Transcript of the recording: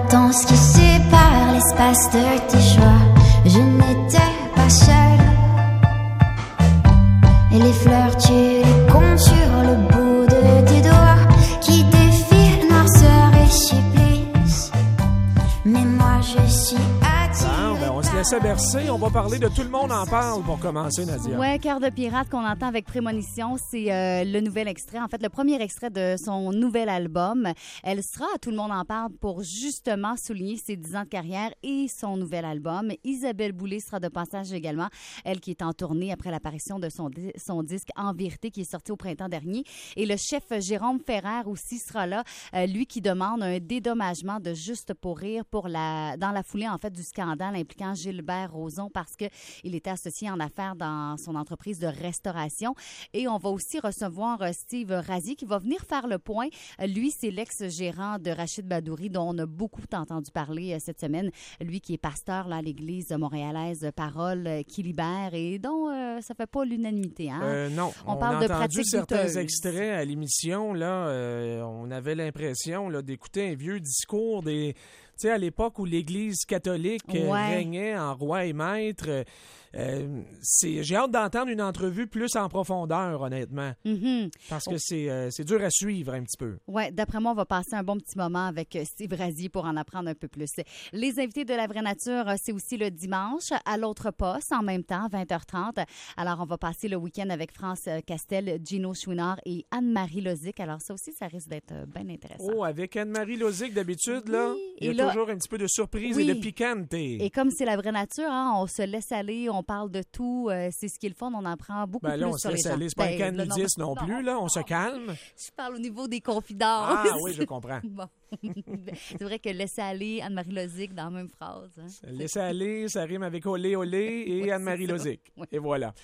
temps, ce qui sépare l'espace de tes choix. Je n'étais pas seule. Et les fleurs, tu les comptes sur le bout de tes doigts qui défilent noirceur et supplice. Mais moi, je suis attirée. On se laisse bercer. On va parler de Tout le monde en parle pour commencer, Nadia. Ouais, Cœur de pirate qu'on entend avec prémonition, c'est le nouvel extrait. En fait, le premier extrait de son nouvel album. Elle sera à Tout le monde en parle pour justement souligner ses 10 ans de carrière et son nouvel album. Isabelle Boulay sera de passage également. Elle qui est en tournée après l'apparition de son disque En vérité qui est sorti au printemps dernier. Et le chef Jérôme Ferrer aussi sera là. Lui qui demande un dédommagement de Juste pour rire dans la foulée en fait du scandale impliquant Gilbert Rozon parce qu'il était associé en affaires dans son entreprise de restauration. Et on va aussi recevoir Steve Razier qui va venir faire le point. Lui, c'est l'ex-gérant de Rachid Badouri dont on a beaucoup entendu parler cette semaine. Lui qui est pasteur là, à l'église montréalaise Parole qui libère et dont ça fait pas l'unanimité. Hein? Non, on parle de entendu pratiques certains douteuses. extraits à l'émission. Là, on avait l'impression là, d'écouter un vieux discours des... Tu sais, à l'époque où l'Église catholique régnait en roi et maître, j'ai hâte d'entendre une entrevue plus en profondeur, honnêtement. Mm-hmm. Parce que c'est dur à suivre un petit peu. Oui, d'après moi, on va passer un bon petit moment avec Steve Razier pour en apprendre un peu plus. Les invités de La Vraie Nature, c'est aussi le dimanche à l'autre poste, en même temps, 20h30. Alors, on va passer le week-end avec France Castel, Gino Chouinard et Anne-Marie Lozic. Alors, ça aussi, ça risque d'être bien intéressant. Oh, avec Anne-Marie Lozic, d'habitude, là, il y a et là, toujours un petit peu de surprise oui. et de piquante. Et comme c'est La Vraie Nature, hein, on se laisse aller, on parle de tout. C'est ce qui est le fun, on en prend beaucoup plus Là, on sur se les laisse gens. aller. C'est pas un canidiste non plus, là. On se calme. Je parle au niveau des confidences. Ah oui, je comprends. Bon. C'est vrai que laisser aller Anne-Marie Lozic dans la même phrase. Hein? Laisser aller, ça rime avec olé, olé et Anne-Marie Lozic. Oui. Et voilà.